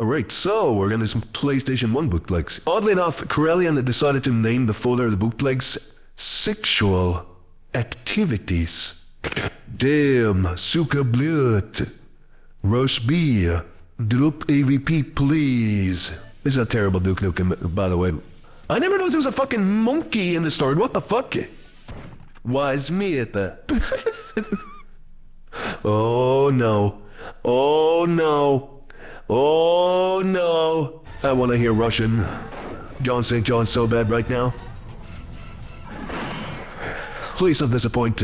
Alright, so we're gonna some PlayStation 1 bootlegs. Oddly enough, Corellian decided to name the folder of the bootlegs Sexual Activities. Damn, Suka Blut. Rush B. Drop AVP, please. This is a terrible Duke Nukem, by the way. I never noticed there was a fucking monkey in the story. What the fuck? Why's me at that? Oh no. Oh no. Oh no. I want to hear Russian. John St. John's so bad right now. Please don't disappoint.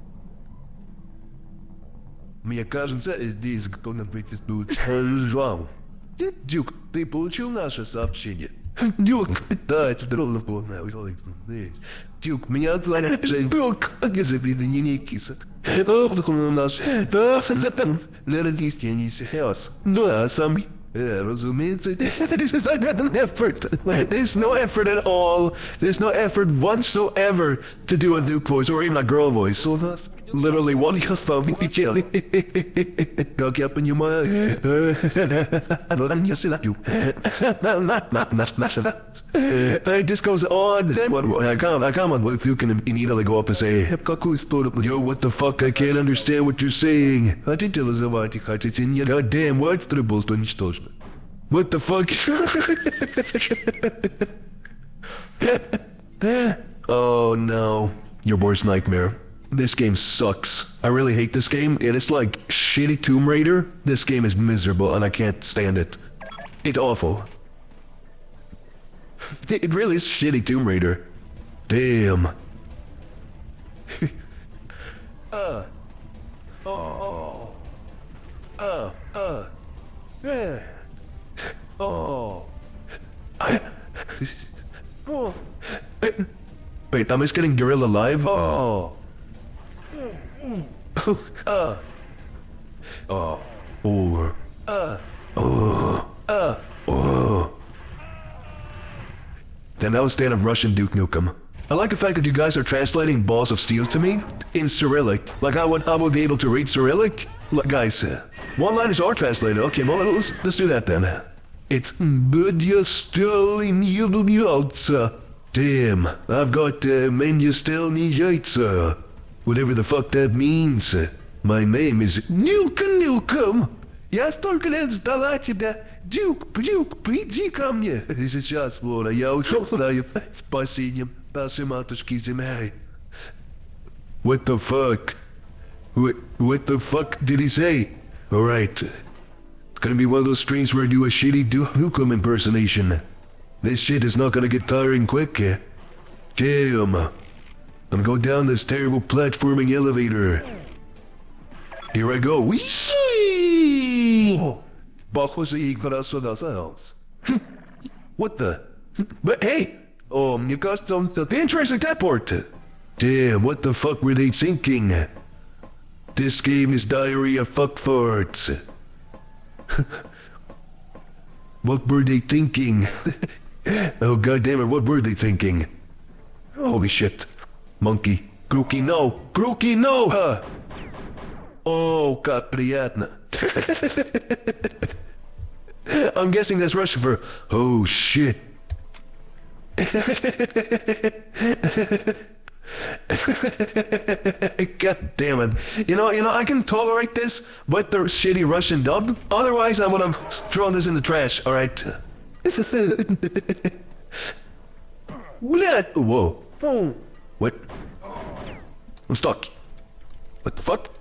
Мне кажется, здесь кто-то присутствует. Жвал. Дюк, ты получил наше сообщение? Дюк, да, это трудно было. Дюк, меня отклоняет. Дюк, как завидание не кисет. У нас для разъяснений сейчас. Да, сам. Разумеется, this is not an effort. There's no effort at all. There's no effort whatsoever to do a Duke voice or even a girl voice. So that's literally one of them. Go up in your mind. It just goes on. I come on, if you can immediately go up and say, yo, what the fuck? I can't understand what you're saying. Goddamn, what's the bullshit? What the fuck? Oh no. Your worst nightmare. This game sucks. I really hate this game. It is like shitty Tomb Raider. This game is miserable and I can't stand it. It's awful. It really is shitty Tomb Raider. Damn. Yeah. Oh. Wait, am I just getting Gorilla Live? Oh. Then that was the end of Russian Duke Nukem. I like the fact that you guys are translating Balls of Steel to me in Cyrillic. Like I would be able to read Cyrillic. Look, guys, one-liners are translated. Okay, well, let's do that then. It's Budya Stalin Yulyautsa. Damn, I've got Menya Stelny Yaitsa. Whatever the fuck that means. My name is Nukem. Я столько лет ждала тебя. Дюк, приди ко мне. Сейчас, Лора, я ушел в спасением нашей матушки земли. What the fuck? What the fuck did he say? Alright. It's gonna be one of those streams where I do a shitty Duke Nukem impersonation. This shit is not gonna get tiring quick. Damn. I'm gonna go down this terrible platforming elevator. Here I go. Whee! Похоже, игра сюда sounds. What the? But hey! Мне кажется, он interesting teleport. Damn, what the fuck were they thinking? This game is diary of fuck farts. What were they thinking? Oh goddamn it, what were they thinking? Holy shit. Monkey. Grookey, no! Grookey, no! Oh, как приятно. I'm guessing that's Russian for, oh shit. God damn it. You know, I can tolerate this with the shitty Russian dub. Otherwise, I'm gonna throw this in the trash, alright? Whoa. What? I'm stuck. What the fuck?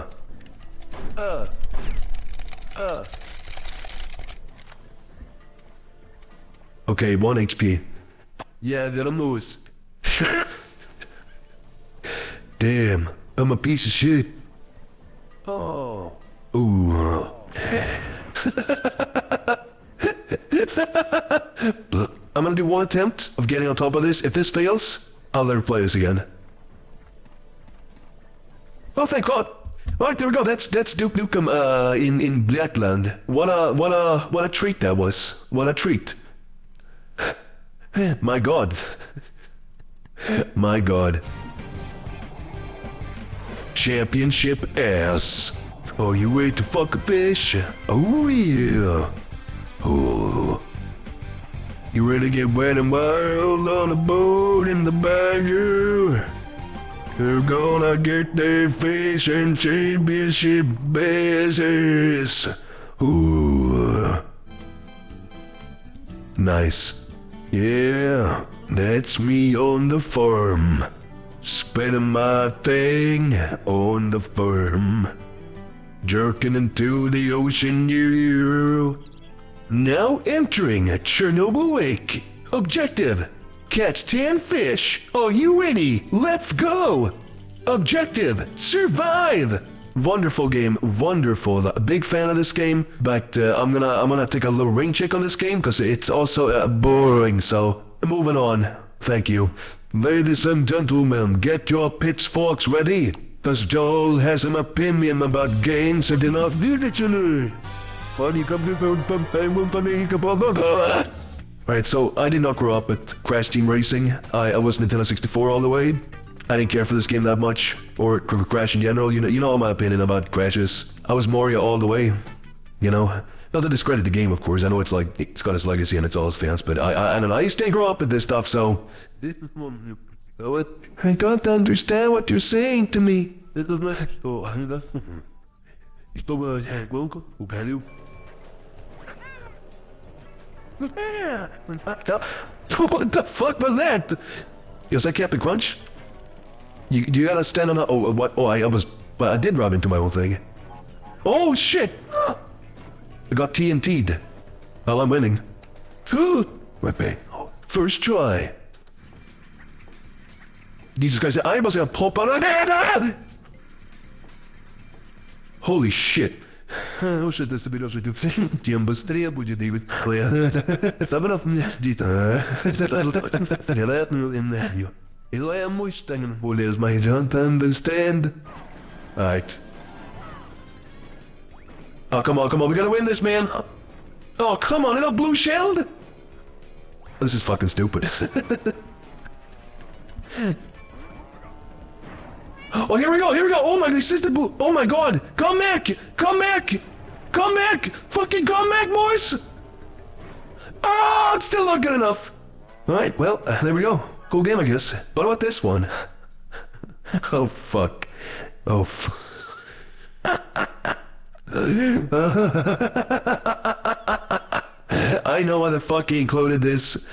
Okay, 1 HP. Yeah, that knows. Damn, I'm a piece of shit. Oh. Ooh. I'm gonna do one attempt of getting on top of this. If this fails, I'll never play this again. Oh, thank God. Alright, there we go. That's Duke Nukem in Blackland. What a treat that was. What a treat. My God. My God. Championship ass. Oh, you ready to fuck a fish? Oh yeah. Oh You ready to get wet and wild on a boat in the bayou? You're gonna get the fishing championship bases. Ooh. Nice. Yeah, that's me on the farm. Spinning my thing on the farm. Jerking into the ocean, you. Now entering Chernobyl Lake. Objective: catch 10 fish. Are you ready? Let's go. Objective: survive. Wonderful game, wonderful. A big fan of this game, but I'm gonna take a little rain check on this game because it's also boring. So moving on. Thank you, ladies and gentlemen. Get your pitchforks ready, because Joel has an opinion about games and enough virtually. Alright, so I did not grow up with Crash Team Racing. I was Nintendo 64 all the way. I didn't care for this game that much, or Crash in general. You know my opinion about Crashes. I was Mario all the way. You know, not to discredit the game, of course. I know it's got its legacy and it's all its fans, but I don't know. I used to grow up with this stuff, so I don't understand what you're saying to me. What the fuck was that? Is that Captain Crunch? You gotta stand on a... Oh, what? Oh, I did run into my own thing. Oh, shit! I got TNT'd. Well, I'm winning. First try. Jesus Christ, I must have pop on a... Holy shit. Oh shit, das blir också тем быстрее будет Дэвид. My don't understand. Alright. Oh, come on, we gotta win this, man. Oh, come on, little blue shield. This is fucking stupid. Oh, here we go. Oh my, this is the blue. Oh my god. Come back. Fucking come back, boys. Oh, it's still not good enough. Alright, well, there we go. Cool game, I guess. What about this one? Oh, fuck. I know why the fuck you included this.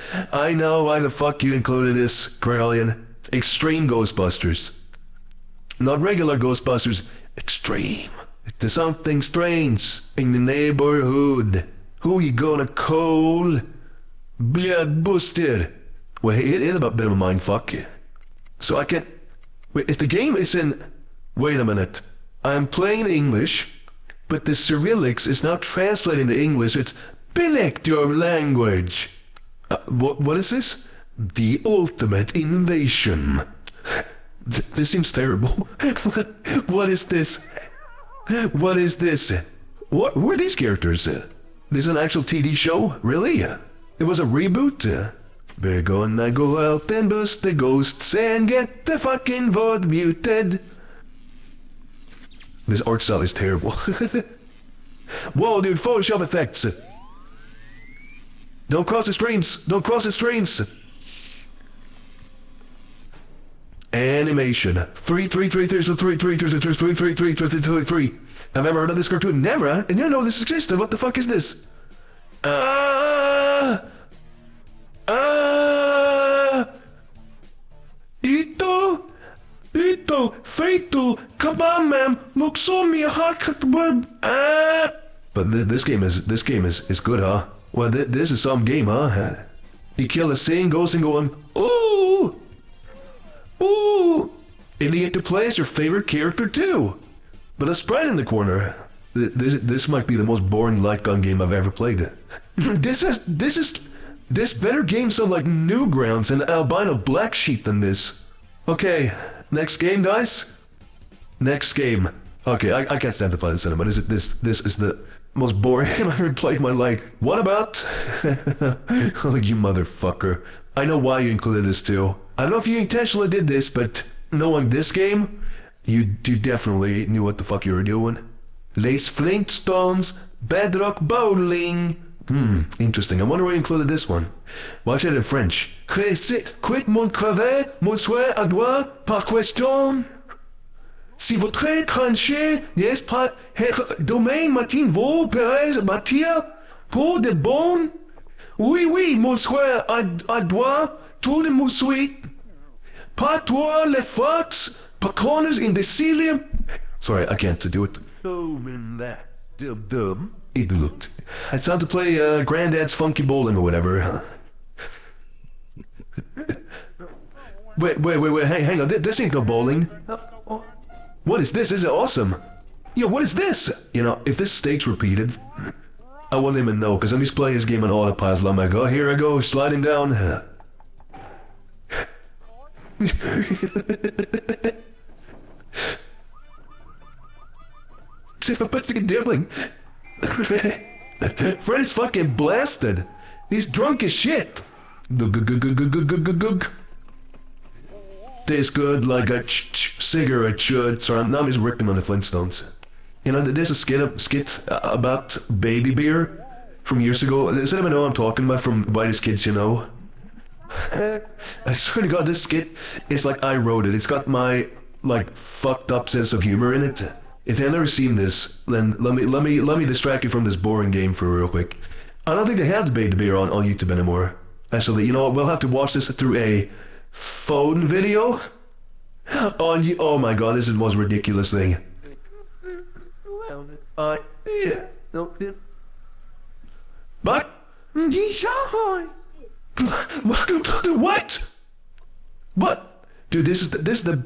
Corellian. Extreme Ghostbusters. Not regular Ghostbusters. Extreme. There's something strange in the neighborhood. Who you gonna call? Bloodbuster. Well, it is a bit of a mindfuck. So I can... Wait, if the game is in... Wait a minute. I'm playing English, but the Cyrillics is now translating to English. It's Belect your language. What is this? The ultimate invasion. This seems terrible. What is this? Who are these characters? This is an actual TV show? Really? It was a reboot? We're gonna go out and bust the ghosts and get the fucking VOD muted. This art style is terrible. Whoa, dude, Photoshop effects. Don't cross the streams. Animation. 3. Have I ever heard of this cartoon? Never. And you know this existed. What the fuck is this? Ito, Fatal, come on, man. Look, show me a hard-cut web. But this game is good, huh? Well, this is some game, huh? You kill a sane ghost and going, ooh! And you get to play as your favorite character too. But a sprite in the corner. This might be the most boring light gun game I've ever played. This better game sound like Newgrounds and Albino Black Sheep than this. Okay, next game, guys. Okay, I can't stand to play this cinema. This is the most boring game I've ever played in my life. What about... Oh, you motherfucker. I know why you included this too. I don't know if you intentionally did this, but knowing this game, you definitely knew what the fuck you were doing. Les Flintstones, Bedrock Bowling. Interesting. I wonder why I included this one. Watch it in French. Quitte mon crevet, mon souhait à droit, par question. Si votre tranché n'est pas domaine matin vos Perez matière pour de bon. Oui, mon souhait à droit, tout de mon souhait. Pas toi les fox, pas corners imbécile. Sorry, I can't do it. Oh, man, that. Dub. It looked. It's time to play Granddad's Funky Bowling or whatever. Wait, hang on, this ain't no bowling. What is this? This is awesome. Yo, what is this? You know, if this state's repeated, I wouldn't even know, because I'm just playing this game on autopilot. I'm like, oh, here I go, sliding down. But dibbling. Fred is fucking blasted. He's drunk as shit. Tastes good like a cigarette should. Sorry, now I'm just ripping on the Flintstones. You know, there's a skit about baby beer from years ago. Does anyone know what I'm talking about from Whitest Kids You Know? I swear to God, this skit is like I wrote it. It's got my, like, fucked up sense of humor in it. If you've never seen this, then let me distract you from this boring game for real quick. I don't think they have the baby beer on YouTube anymore. Actually, you know what? We'll have to watch this through a phone video. Oh my God, this is the most ridiculous thing. Yeah. But what? Dude, this is the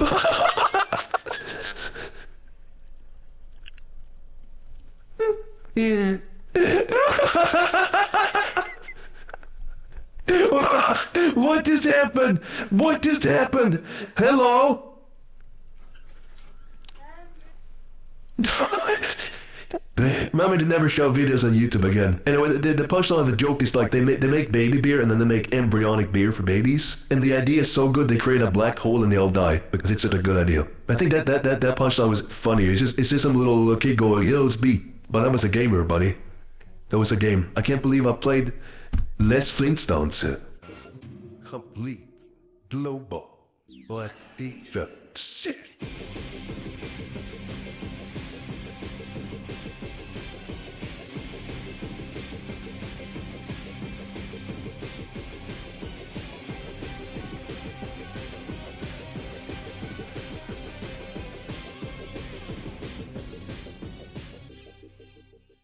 What just happened? What just happened? Hello? Remember to never show videos on YouTube again. Anyway, the punchline of the joke is like they make baby beer and then they make embryonic beer for babies. And the idea is so good they create a black hole and they all die because it's such a good idea. I think that punchline was funny. It's just some little kid going, yo, it's beat. But that was a gamer, buddy. That was a game. I can't believe I played Les Flintstones. Complete global. What the shit?